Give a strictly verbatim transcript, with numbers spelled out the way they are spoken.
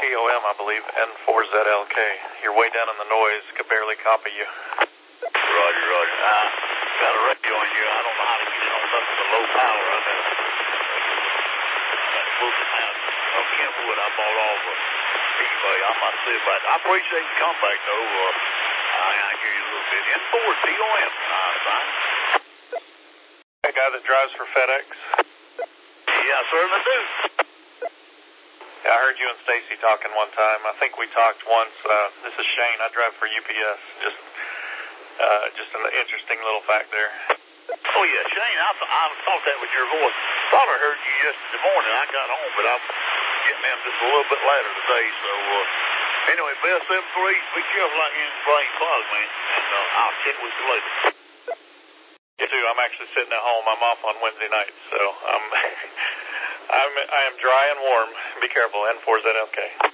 T O M, I believe, N four Z L K. You're way down in the noise. Could barely copy you. Roger, roger. I got a radio on you. I don't know how to get it on nothing but low power. I got a book out of Kenwood I bought off of eBay. I might see about it. I appreciate the comeback, though. Uh, I, I hear you a little bit. N four T O M. Uh, fine. That guy that drives for FedEx? Yeah, I certainly do. Yeah, I heard you and Stacy talking one time. I think we talked once. Uh, this is Shane. I drive for U P S. Just uh, just an interesting little fact there. Oh, yeah, Shane, I, th- I thought that was your voice. Thought I heard you yesterday morning. I got home, but I'm getting in just a little bit later today. So, uh, anyway, Bell seven three, be careful out here in the brain fog, man. And uh, I'll check with you later. You too. I'm actually sitting at home. I'm off on Wednesday night, so I'm, I'm, I am dry and warm. Be careful, N four Z L K.